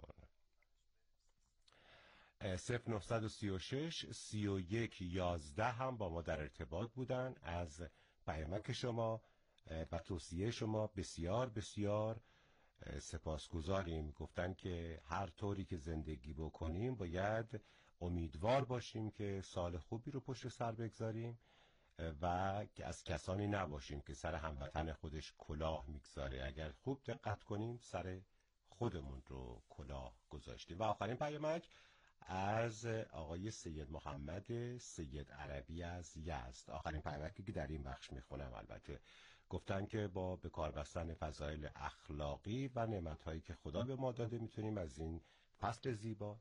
S1: 0936 31 11 هم با ما در ارتباط بودن. از پیامک شما و توصیه شما بسیار بسیار سپاسگزاریم. گفتن که هر طوری که زندگی بکنیم باید امیدوار باشیم که سال خوبی رو پشت سر بگذاریم و از کسانی نباشیم که سر هموطن خودش کلاه میگذاره. اگر خوب دقت کنیم سر خودمون رو کلاه گذاشتیم. و آخرین پیامک از آقای سید محمد سید عربی از یزد، آخرین پیامکی که در این بخش میخونم البته، گفتن که با به کار بستن فضایل اخلاقی و نعمت‌هایی که خدا به ما داده میتونیم از این فصل زیبا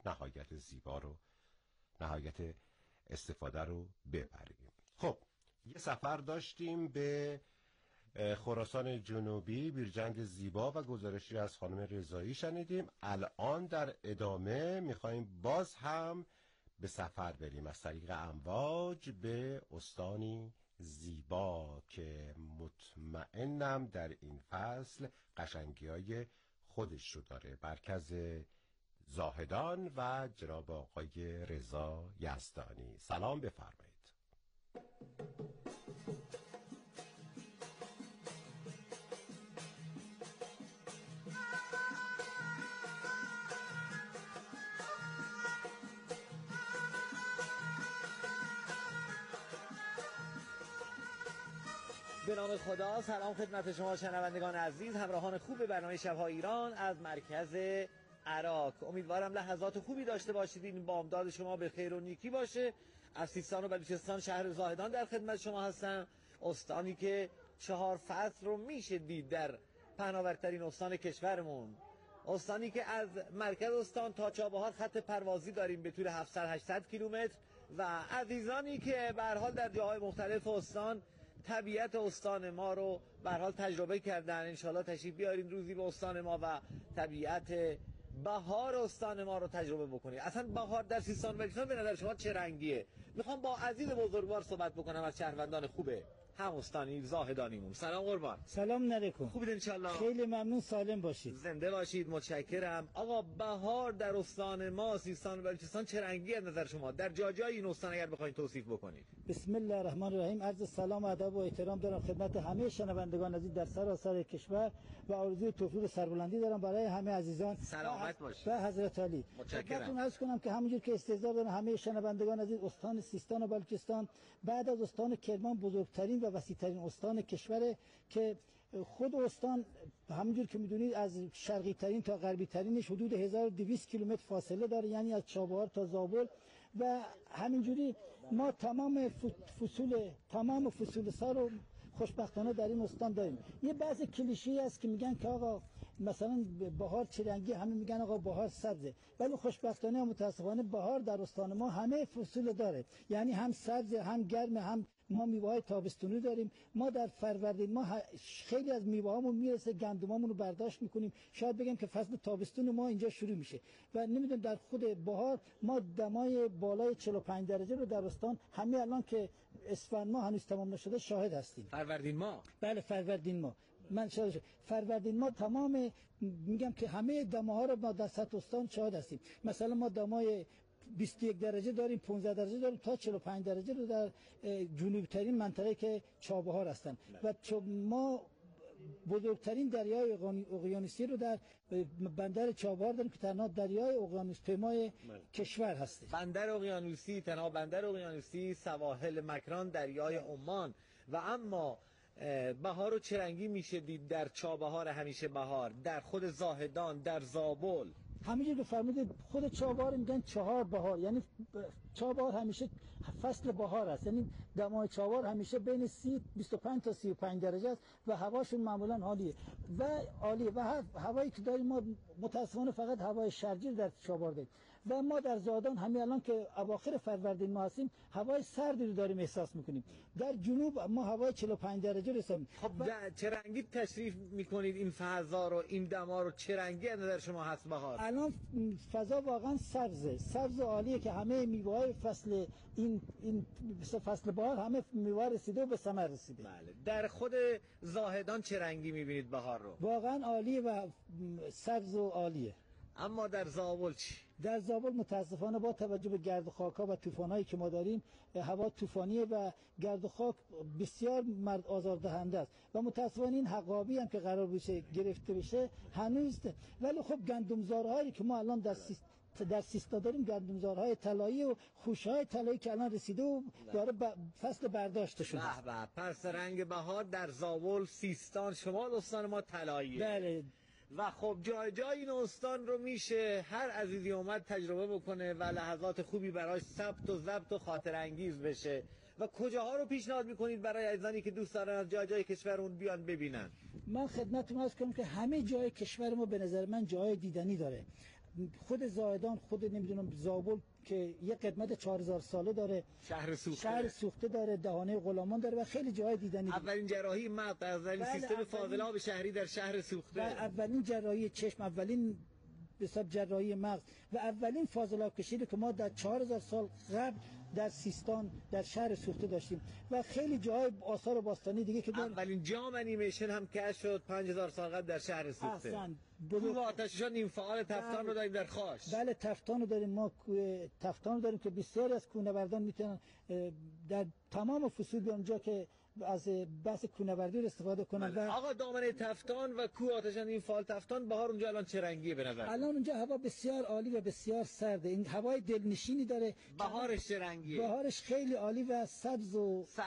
S1: نهایت استفاده رو ببریم. خب یه سفر داشتیم به خراسان جنوبی، بیرجند زیبا و گزارشی از خانم رضایی شنیدیم. الان در ادامه میخوایم باز هم به سفر بریم از طریق امواج به استانی زیبا که مطمئنم در این فصل قشنگی‌های خودش رو داره. مرکز زاهدان و جناب آقای رضا یزدانی. سلام بفرمایید.
S12: به نام خدا، سلام خدمت شما شنوندگان عزیز، همراهان خوب برنامه شب‌های ایران از مرکز عراق. امیدوارم لحظات خوبی داشته باشید. این بامداد شما به خیر و نیکی باشه. از سیستان و بلوچستان شهر زاهدان در خدمت شما هستم، استانی که 4 فصل رو میشه دید در پهناورترین استان کشورمون. استانی که از مرکز استان تا چابهار خط پروازی داریم به طول 700-800 کیلومتر و عزیزانی که به هر حال در جاهای مختلف استان طبیعت استان ما رو به هر حال تجربه کردن، انشالله تشریف بیارین روزی به استان ما و طبیعت بهار استان ما رو تجربه بکنید. اصلا بهار در سیستان و بلوچستان به نظر شما چه رنگیه؟ میخوام با عزیز بزرگوار صحبت بکنم از شهروندان خوبه هم استانی زاهدانیمون. سلام قربان.
S13: سلام علیکم.
S12: خوبید انشالله؟
S13: خیلی ممنون، سالم باشید.
S12: زنده باشید، متشکرم. آقا بهار در استان ما سیستان و بلوچستان چه رنگی از نظر شما در جای این استان اگر بخواید توصیف بکنید؟
S13: بسم الله الرحمن الرحیم. عرض سلام و ادب و احترام دارم خدمت همه شنوندگان عزیز در سراسر کشور و آرزوی توفیق سربلندی دارم برای همه عزیزان.
S12: سلامت باشید.
S13: و حضرت علی.
S12: متشکرم.
S13: عرض کنم که همونجور که استعداد دارن همه شنوندگان عزیز، استان سیستان و بلوچستان بعد از استان کرمان بزرگترین و وسیع‌ترین استان کشوره که خود استان همونجور که میدونید از شرقی ترین تا غربی ترینش حدود 1200 کیلومتر فاصله داره، یعنی از چابهار تا زابل. و همینجوری ما تمام فصول سال رو خوشبختانه در این استان داریم. یه بعض کلیشه‌ای است که میگن که آقا مثلا بهار چه رنگی، همه میگن آقا بهار سبزه، ولی خوشبختانه و متاسفانه بهار در استان ما همه فصول داره، یعنی هم سبز هم گرم، هم ما میوه‌های تابستونی داریم. ما در فروردین ما خیلی از میوه‌هامون میرسه، گندمامون رو برداشت میکنیم، شاید بگم که فصل تابستون ما اینجا شروع میشه. و نمیدونم در خود بهار ما دمای بالای 45 درجه رو در استان همین الان که اسفند ما هنوز تمام نشده شاهد هستیم.
S12: فروردین ما؟
S13: بله فروردین ما. من شاهد فروردین ما تمام میگم که همه دماها رو ما در سطح استان شاهد هستیم. مثلا ما دمای 21 درجه داریم، 15 درجه داریم تا 45 درجه رو در جنوبی ترین منطقه که چابهار هستن. و ما بزرگترین دریای اقیانوسی رو در بندر چابهار داریم که تنها دریای اقیانوس پیمای کشور هست.
S12: بندر اقیانوسی، تنها بندر اقیانوسی، سواحل مکران دریای عمان. و اما بهار رو چه رنگی میشه دید در چابهار همیشه بهار، در خود زاهدان، در زابل؟
S13: همینجور که فرمودید خود چابهار میگن 4 بهار، یعنی چابهار همیشه فصل بهار است، یعنی دمای چابهار همیشه بین 25 تا 35 درجه است و هواشون معمولا عالیه و هوایی که داریم ما متاسفانه فقط هوای شرجی در چابهار داریم و ما در زادان همین الان که اواخر فروردین ما هستیم هوای سردی رو داریم احساس میکنیم. در جنوب ما هوای 45 درجه رو حساب.
S12: خب چه رنگی تشریف میکنید این فضا رو، این دما رو؟ چه رنگی در شما هست بهار؟
S13: الان فضا واقعا سبز و عالیه که همه میوه‌های فصل این فصل بهار همه میوه رسیده و به ثمر رسیده.
S12: بله. در خود زاهدان چه رنگی میبینید بهار رو؟
S13: واقعا عالیه و سبز و عالیه.
S12: اما در زابل چی؟
S13: در زابل متاسفانه با توجه به گرد و خاک‌ها و طوفان‌هایی که ما داریم هوا طوفانیه و گرد و خاک بسیار مرد آزاردهنده است و متاسفانه این حقابی هم که قرار بشه گرفته بشه هنوز، ولی خب گندمزارهایی که ما الان در سیستا داریم گندمزارهای طلایی و خوشهای طلایی که الان رسیده و داره فصل برداشته شده.
S12: به پس رنگ بهار در زابل، سیستان، شمال استان ما طلاییه.
S13: بله.
S12: و خب جای این استان رو میشه هر عزیزی اومد تجربه بکنه و لحظات خوبی براش ثبت و ضبط و خاطر انگیز بشه. و کجاها رو پیشنهاد میکنید برای عزیزانی که دوست دارن از جای کشورمون بیان ببینن؟
S13: من خدمتتون عرض کنم که همه جای کشور ما به نظر من جای دیدنی داره. خود زاهدان، خود نمیدونم زابل که یه قدمت 4000 ساله داره، شهر سوخته داره، دهانه غلامان داره و خیلی جای دیدنی داره.
S12: اولین جراحی مغز، اولین سیستم فاضلاب شهری در شهر سوخته،
S13: و اولین جراحی چشم، اولین حساب جراحی مغز و اولین فاضلاب کشیده که ما در 4000 سال قبل در سیستان در شهر سوخته داشتیم و خیلی جای آثار باستانی دیگه که
S12: اولین جام انیمیشن هم کشف شد 5000 سال قبل در شهر سوخته. کوه آتشفشان نیم فعال تفتان رو داریم در خاش.
S13: بله تفتان رو داریم، ما تفتان رو داریم که بسیاری از کوهنوردان میتونن در تمام فصول به اونجا که از بحث کوهنوردی استفاده کنن.
S12: بله. آقا دامنه تفتان و کوه آتشفشان این فعال تفتان بهار اونجا الان چه رنگیه به نظر؟
S13: الان اونجا هوا بسیار عالی و بسیار سرده، این هوای دلنشینی داره.
S12: بهارش چه رنگیه؟
S13: بهارش خیلی عالی و سبز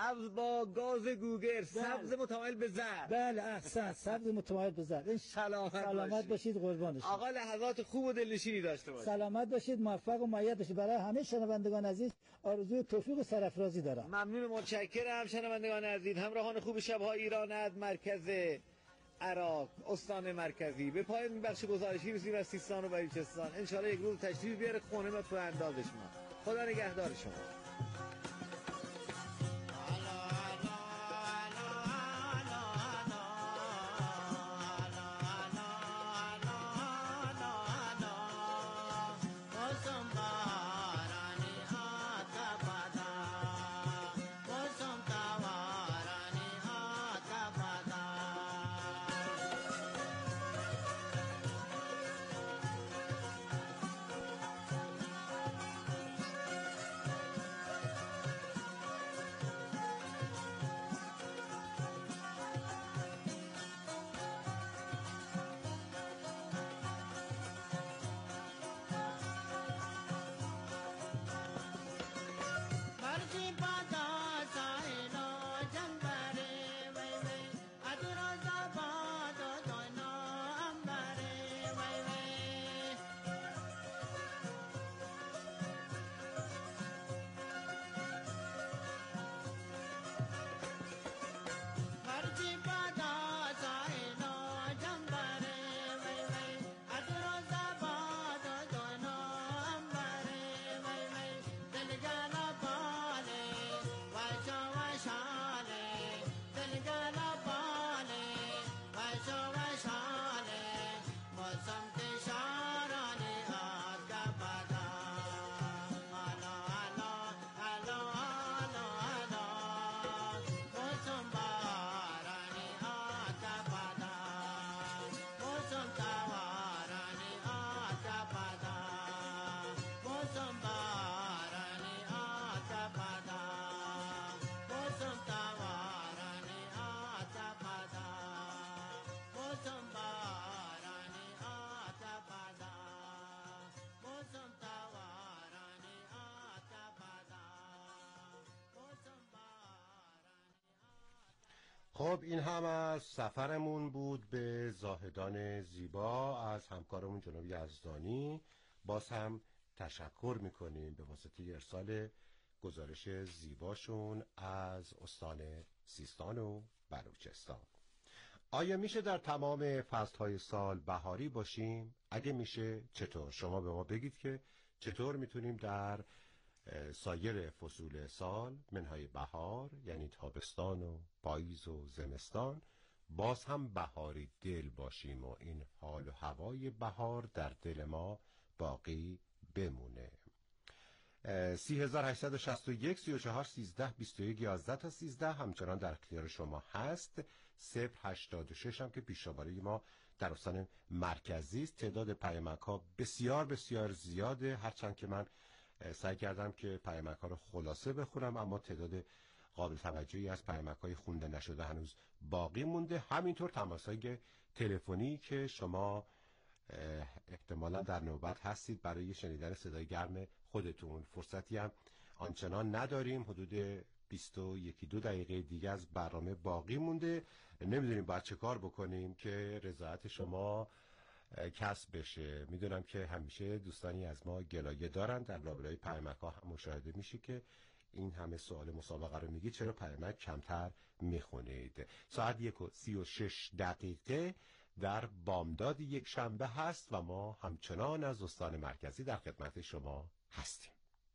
S12: با گاز گوگر، سبز متمایل به زرد.
S13: بله احسن، سبز متمایل به زرد. سلامت باشید قربانش.
S12: آقا لحظات خوب و دلنشینی داشته باشید.
S13: سلامت باشید، موفق و مؤید باشید. برای همه شنوندگان عزیز آرزوی توفیق و سرافرازی دارم.
S12: ممنون، متشکرم. شنوندگان عزیز، همراهان خوب شب‌های ایران از مرکز عراق، استان مرکزی، به پایان این بخش گزارشی رسیدیم از سیستان و بلوچستان. ان شاءالله یک روز تشریف بیاره خونه ما تو اندازش ما. خدا نگهدار شما.
S1: خب این هم از سفرمون بود به زاهدان زیبا از همکارمون جناب یزدانی. باز هم تشکر میکنیم به واسطه ارسال گزارش زیباشون از استان سیستان و بلوچستان. آیا میشه در تمام فصلهای سال بهاری باشیم؟ اگه میشه چطور؟ شما به ما بگید که چطور میتونیم در سایر فصول سال منهای بهار یعنی تابستان و پاییز و زمستان باز هم بهاری دل باشیم و این حال و هوای بهار در دل ما باقی بمونه. 3861 34 13 21 11 تا 13 همچنان در اختیار شما هست. 086 هم که پیش‌شماره ما در استان مرکزی است. تعداد پیامک ها بسیار بسیار زیاده، هرچند که من سعی کردم که پیامک ها رو خلاصه بخونم، اما تعداد قابل توجهی از پیامک های خونده نشده هنوز باقی مونده. همینطور تماس های تلفنی که شما احتمالا در نوبت هستید برای شنیدن صدای گرم خودتون. فرصتی هم آنچنان نداریم، حدود 21-22 دقیقه دیگه از برنامه باقی مونده. نمیدونیم باید چه کار بکنیم که رضایت شما کسب بشه. میدونم که همیشه دوستانی از ما گلایه دارن، در لابلای پیامک ها هم مشاهده میشه که این همه سوال مسابقه رو میگی چرا پیامک کمتر میخونید. ساعت 1:36 در بامداد یک شنبه هست و ما همچنان از استان مرکزی در خدمت شما هستیم.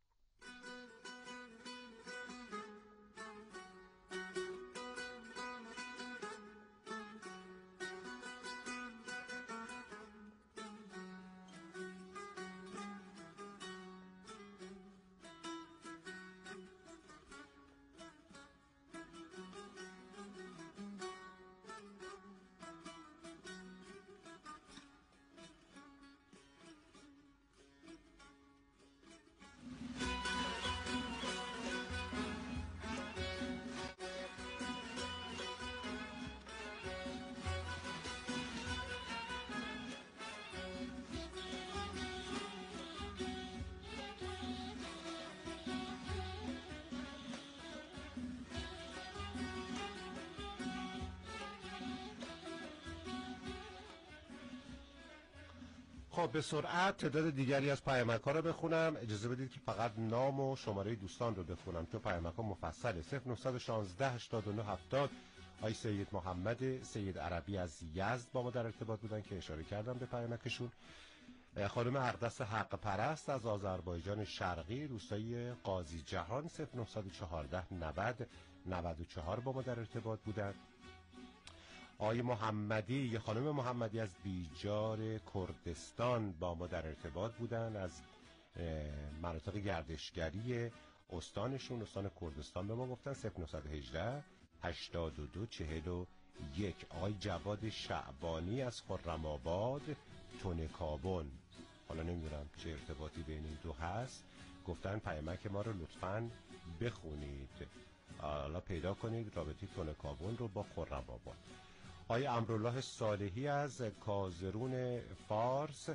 S1: خب به سرعت تعداد دیگری از پیامک ها رو بخونم. اجازه بدید که فقط نام و شماره دوستان رو بخونم که پیامک ها مفصله. 0916 89 70 آی سید محمد سید عربی از یزد با ما در ارتباط بودن که اشاره کردم به پیامکشون. خانم اقدس حق پرست از آذربایجان شرقی روستای قاضی جهان 0914 90 94 با ما در ارتباط بودن. آقای محمدی، خانم محمدی از بیجار کردستان با ما در ارتباط بودن، از مناطق گردشگری استانشون، استان کردستان به ما گفتن. 0918 82 41. آقای جواد شعبانی از خرم‌آباد تونکابون، حالا نمیدونم چه ارتباطی بین این دو هست، گفتن پیامک ما رو لطفاً بخونید، حالا پیدا کنید رابطه تونکابون رو با خرم‌آباد. آقای امرالله صالحی از کازرون فارس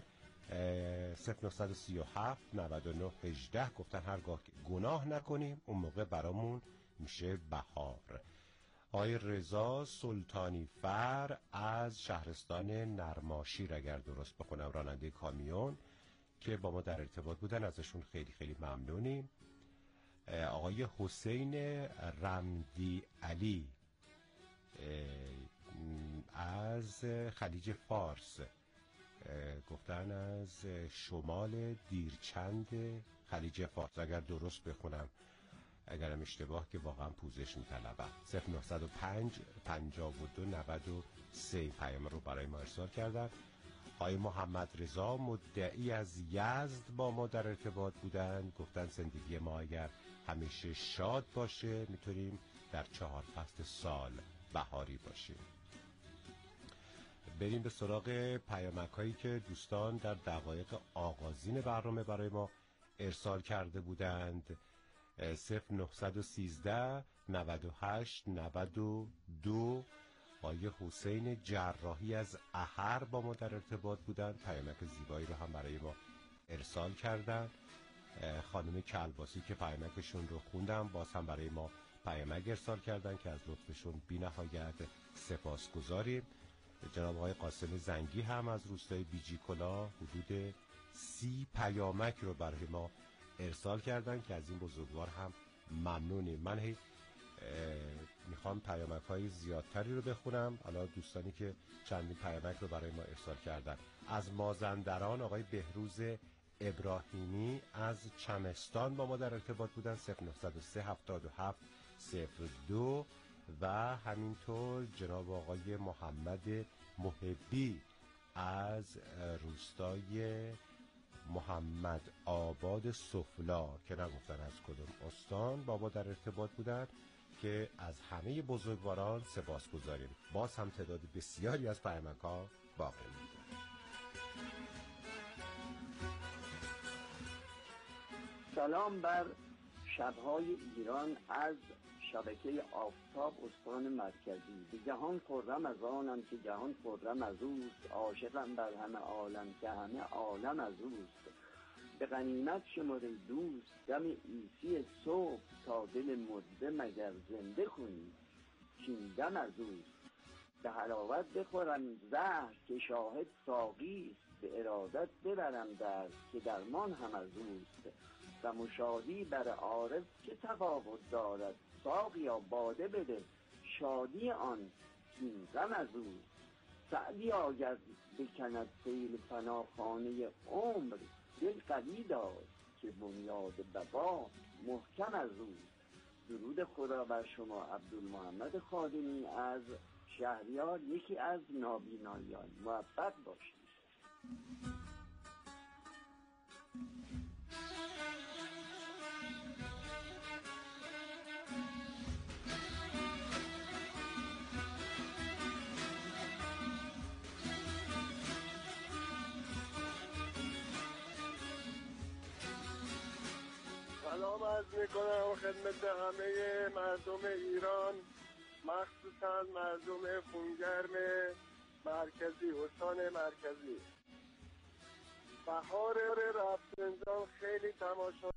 S1: 0937 99 18 گفتن هرگاه گناه نکنیم اون موقع برامون میشه بهار. آقای رضا سلطانی فر از شهرستان نرماشیر اگر درست بخونم، راننده کامیون که با ما در ارتباط بودن، ازشون خیلی خیلی ممنونیم. آقای حسین رمدی علی از خلیج فارس گفتن از شمال دیرچند خلیج فارس اگر درست بخونم، اگرم اشتباه که واقعا پوزش می‌طلبم. 0905 52 93 پیام رو برای ما ارسال کردن. آقای محمد رضا مدعی از یزد با ما در ارتباط بودن، گفتن زندگی ما اگر همیشه شاد باشه میتونیم در 4 فصل سال بهاری باشیم. بریم به سراغ پیامک هایی که دوستان در دقایق آغازین برنامه برای ما ارسال کرده بودند. 0913 98 92 آقای حسین جراحی از احر با ما در ارتباط بودند، پیامک زیبایی رو هم برای ما ارسال کردن. خانم کلباسی که پیامکشون رو خوندم باز هم برای ما پیامک ارسال کردن که از لطفشون بی نهایت سپاسگزاریم. جناب آقای قاسم زنگی هم از روستای بیجیکلا حدود 30 پیامک رو برای ما ارسال کردن که از این بزرگوار هم ممنونیم. من میخوام پیامک های زیادتری رو بخونم. حالا دوستانی که چندین پیامک رو برای ما ارسال کردن: از مازندران آقای بهروز ابراهیمی از چمستان با ما در ارتباط بودن، 0903 77 02. و همینطور جناب آقای محمد محبی از روستای محمد آباد سفلا که نگفتن از کدوم استان با ما در ارتباط بودن که از همه بزرگواران سپاسگزاریم. باز هم تعداد بسیاری از پیامک‌ها باقی مونده.
S14: سلام بر شب‌های ایران از شبکه آفتاب استان مرکزی. به جهان خرم از آنم که جهان خرم از اوست، عاشقم بر همه عالم که همه عالم از اوست. به غنیمت شماره دوست دم عیسی صبح، تا دل مرده مگر زنده کنی کین دم از اوست. به حلاوت بخورم زهر که شاهد ساقی است، به ارادت ببرم درد که درمان هم از اوست. و مشادی بر عارف که تفاوت دارد، ساقیا باده بده شادی آن کین غم از اوست. سعدی اگر بکند سیل فناخانه عمر، دل قوی دار که بنیاد بقا محکم از اوست. درود خدا بر شما. عبدالمحمد خادمی از شهریار، یکی از نابینایان. موفق باشید.
S15: سلام عرض میکنم خدمت همه مردم ایران، مخصوصا مردم خونگرم مرکزی، استان مرکزی. بهار رفسنجان خیلی تماشا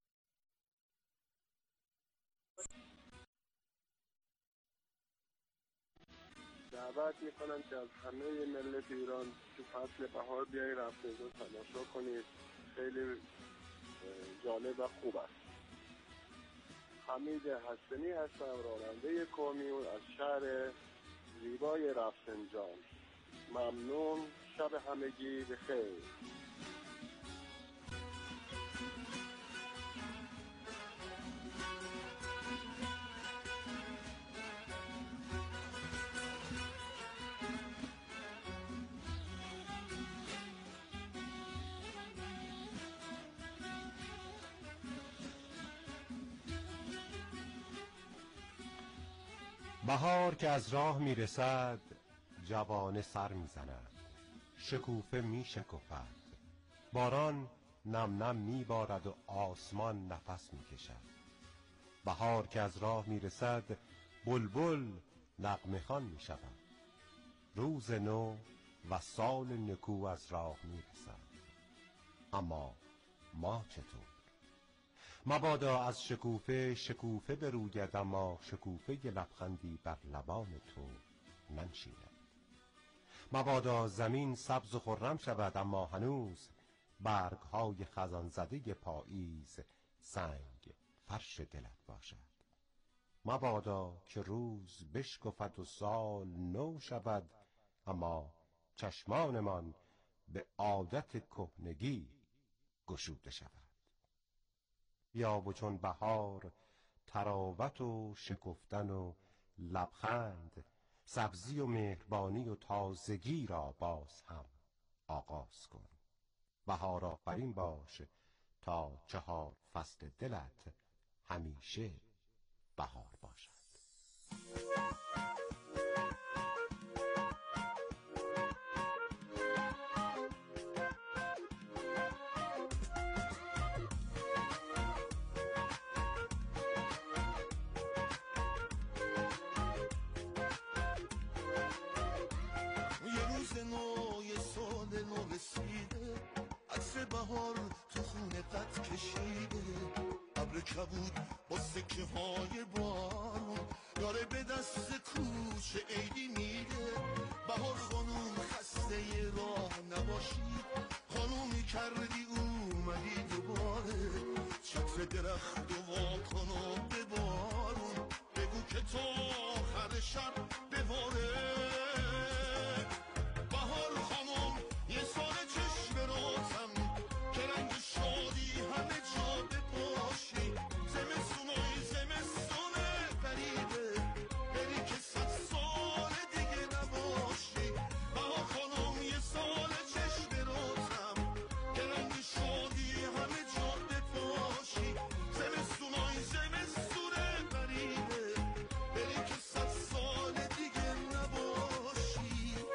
S15: دعوت میکنم که از همه ملت ایران تو فصل بهار بیایی رفسنجان تماشا کنید. خیلی جالب و خوب است. حمید حسنی هستم، راننده کامیون از شهر زیبای رفسنجان. ممنون. شب همگی بخیر.
S1: بهار که از راه میرسد، جوانه سر میزند، شکوفه میشکفد، باران نم نم میبارد و آسمان نفس میکشد. بهار که از راه میرسد، بلبل نغمه خوان میشود. روز نو و سال نکو از راه میرسد. اما ما چطور؟ مبادا از شکوفه شکوفه بروید، اما شکوفه لبخندی بر لبان تو ننشیند. مبادا زمین سبز و خرم شود، اما هنوز برگ‌های خزان زده پاییز سنگ فرش دلت باشد. مبادا که روز بشکفد و سال نو شود، اما چشمانمان به عادت کهنگی گشوده شود. بیا و چون بهار تراوت و شکفتن و لبخند، سبزی و مهربانی و تازگی را باز هم آغاز کن. بهار آفرین باش تا 4 فصل دلت همیشه بهار باشد.
S16: عطر بهار تو خونه قد کشیده، ابر کبود با سکه های بارون داره به دست کوچه عیدی میده. بهار خانوم خسته راه نباشی، خانومی کردی اومدی دوباره. چتر درخت و وا کن و ببارون، بگو که تا آخر شب بباره. بهار خانوم یه سال چشم راتم که رنگ شادی همه جا بپاشی. زمستونای زمستونه غریبه، بری که 100 سال دیگه نباشی. بهار خانوم یه سال چشم راتم که رنگ شادی همه جا بپاشی. زمستونای زمستونه غریبه، بری که 100 سال دیگه نباشی.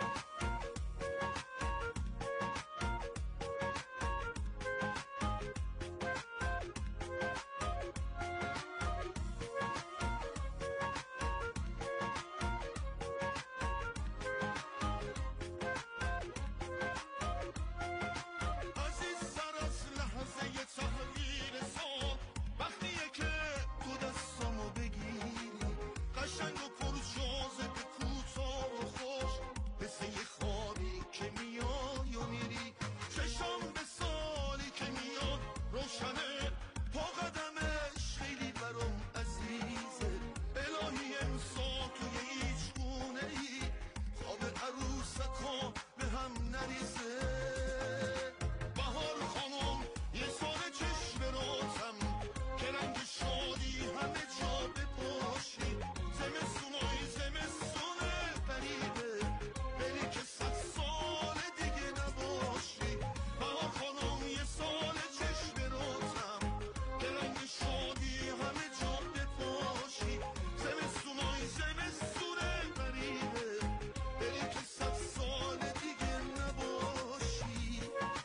S16: عزیزتر از لحظه تغییر سال وقتیه که تو دستامو بگیری، قشنگ و پرجاذبه کوتاه و خوش، مثل یه خوابی که میای و میری. چشم به سالی که میاد روشنه، پا قدمش خیلی برام عزیزه. الهی امسال توی هیچ گونه ای خواب عروسکا به هم نریزه. بهار خانم یه سال چشم راتم که رنگ شادی همه جا بپاشی. زمستونای زمستونه غریبه، بری که 100 سال دیگه نباشی. بهار خانم یه سال چشم راتم که رنگ شادی همه جا بپاشی. زمستونای زمستونه غریبه، بری که 100 سال دیگه نباشی.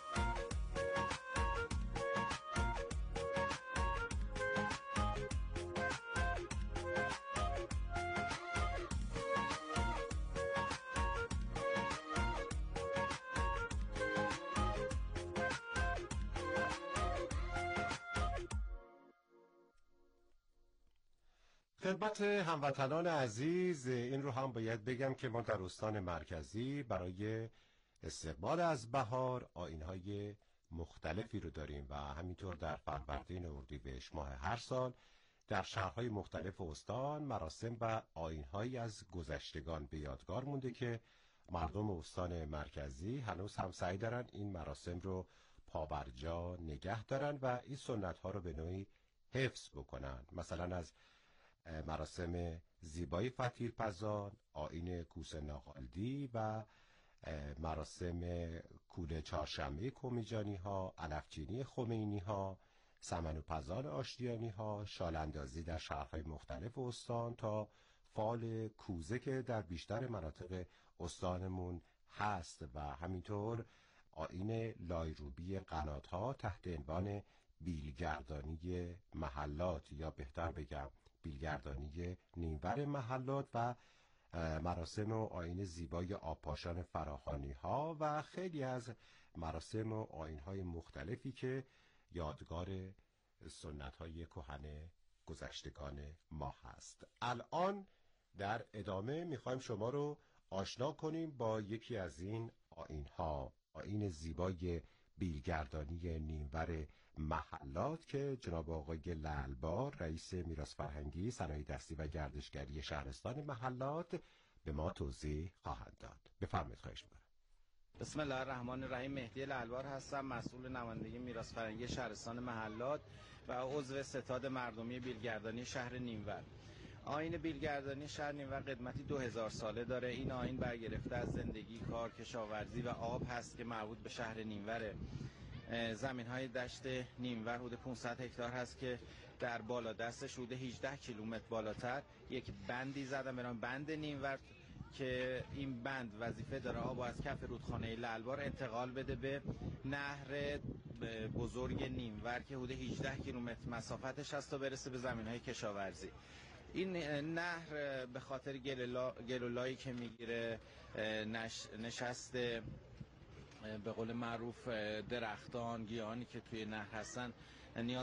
S1: خدمت هموطنان عزیز این رو هم باید بگم که ما در استان مرکزی برای استقبال از بهار آیین‌های مختلفی رو داریم و همینطور در فروردین اردیبهشت ماه هر سال در شهرهای مختلف استان مراسم و آیین‌هایی از گذشتگان به یادگار مونده که مردم استان مرکزی هنوز هم سعی دارن این مراسم رو پابرجا نگه دارن و این سنت‌ها رو به نوعی حفظ بکنن. مثلا از مراسم زیبایی فتیلپزان، آیین کوسه ناقالدی و مراسم کوله چهارشنبه کمیجانی ها، علفچینی خمینی ها، سمنوپزان آشتیانی ها، شالاندازی در شهرهای مختلف استان تا فال کوزه که در بیشتر مناطق استانمون هست و همینطور آیین لایروبی قنات‌ها تحت عنوان بیلگردانی محلات یا بهتر بگم بیلگردانی نیمور محلات و مراسم و آیین زیبای آبپاشان فراخوانی ها و خیلی از مراسم و آیین های مختلفی که یادگار سنت های کهن گذشتگان ما هست. الان در ادامه میخوایم شما رو آشنا کنیم با یکی از این آیین ها، آیین زیبای بیلگردانی نیمور محلات که جناب آقای لعلبار رئیس میراث فرهنگی، صنایع دستی و گردشگری شهرستان محلات به ما توضیح خواهند داد. بفرمایید. خواهش می‌کنم.
S17: بسم الله الرحمن الرحیم. مهدی لعلبار هستم، مسئول نمایندگی میراث فرهنگی شهرستان محلات و عضو ستاد مردمی بیلگردانی شهر نیمور. آیین بیلگردانی شهر نیمور قدمتی 2000 ساله داره. این آیین برگرفته از زندگی، کار، کشاورزی و آب هست که مربوط به شهر نیموره. زمین‌های دشت نیمور حدود 500 هکتار هست که در بالا دستش حدود 18 کیلومتر بالاتر یک بندی زدن به نام بند نیمور که این بند وظیفه داره آب از کف رودخانه لعلبار انتقال بده به نهر بزرگ نیمور که حدود 18 کیلومتر مسافتش هست تا برسه به زمین‌های کشاورزی. این نهر به خاطر گلولایی که میگیره نشست به قول معروف درختان، گیاهانی که توی نهر هستن نیاز